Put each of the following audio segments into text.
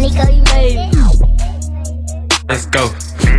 nigga, you made it. Let's go.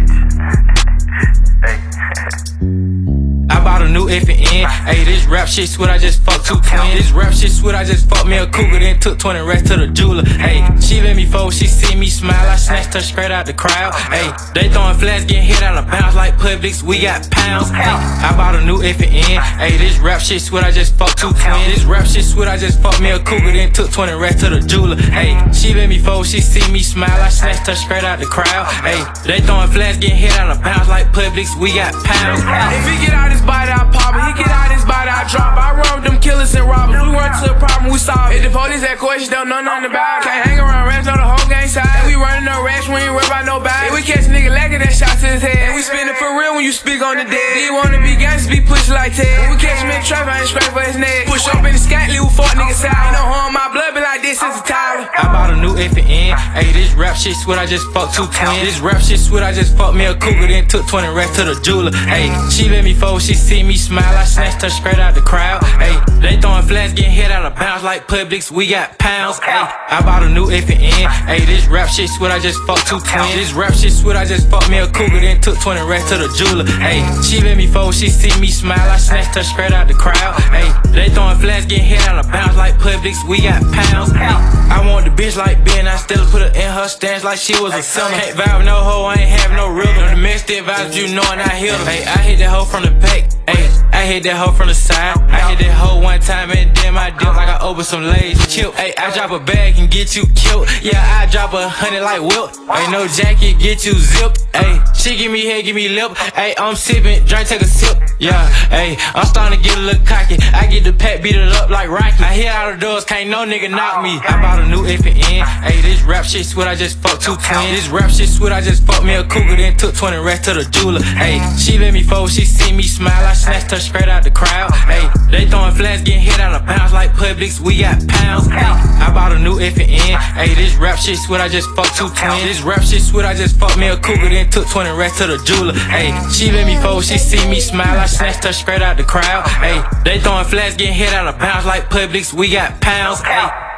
I bought a new F and N. Ayy, this rap shit sweet, I just fucked 2 twins. This rap shit sweet, I just fucked me a cougar, then took 20 racks to the jeweler. Ayy, she let me fold, she see me smile, I snatched her straight out the crowd. Ayy, they throwing flags, getting hit out of bounds like Publix, we got pounds. Ayy, I bought a new F and N. Ayy, this rap shit sweet, I just fucked 2 twins. This rap shit sweet, I just fucked me a cougar, then took 20 racks to the jeweler. Ayy, she let me fold, she see me smile, I snatched her straight out the crowd. Ayy, they throwing flags, getting hit out of bounds like Publix, we got pounds. If he get out his body, I pop it. He get out his body, I drop it. I run with them killers and robbers. We run to the problem, we solve it. If the police had questions, don't know nothing about it. Can't hang around rats, know the whole gang side. And we running no rats, we ain't worried about nobody. If we catch a nigga lacking that shot to his head. And we spin it for real when you speak on the dead. He wanna be gangsters, be pushed like Ted. When we catch him in trap, I ain't scrape for his neck. Push up in the scat, leave fuck niggas out. Ain't no harm, my blood been like this since the tower. I bought a new F and N. Ayy, this rap shit sweet, I just fucked 2 twins. This rap shit sweet, I just fucked me a cougar, then took 20 racks to the jeweler. Ayy, she let me fold, she see me smile, I snatched her straight out the crowd. Ayy, they throwing flags, getting hit out of bounds like Publix, we got pounds. Ayy, I bought a new F and N. Ayy, this rap shit sweet, I just fucked 2 twins. This rap shit sweet, I just fucked me a cougar, then took 20 racks to the jeweler. Ayy, she let me fold, she see me smile, I snatched her straight out the crowd. Ayy, they throwing flags, getting hit out of bounds like Publix, we got pounds. Ayy, I want the bitch like Ben, I still put her in her stance like she was a sinner. Can't vibe no hoe, I ain't have no rhythm. The domestic vibes, you knowin' I hit her. Ayy, I hit that hoe from the back. Ayy, I hit that hoe from the side. I hit that hoe one time and then I dip like I open some Lay's chip. Ayy, I drop a bag and get you killed. Yeah, I drop 100 like Wilt. Ain't no jacket, get you zipped. Ayy, she give me head, give me lip. Ayy, I'm sippin', drink, take a sip. Yeah, ayy, I'm starting to get a little cocky. I get the pack, beat it up like Rocky. I hit out the doors, can't no nigga knock me. I bought a new F and N. Ayy, this rap shit sweet, I just fucked 2 twins. This rap shit sweet, I just fucked me a cougar, then took 20 racks to the jeweler. Ayy, she let me fold, she see me smile, I snatched her straight out the crowd. Ayy, they throwing flags, getting hit out of bounds like Publix, we got pounds. Ayy, I bought a new F and N. Ayy, this rap shit sweet, I just fucked 2 twins. This rap shit sweet, I just fucked me a cougar, then took 20 racks to the jeweler. Ayy, she let me fold, she see me smile, I snatched her straight out the crowd. Ayy, they throwing flags, getting hit out of bounds like Publix, we got pounds. Ayy.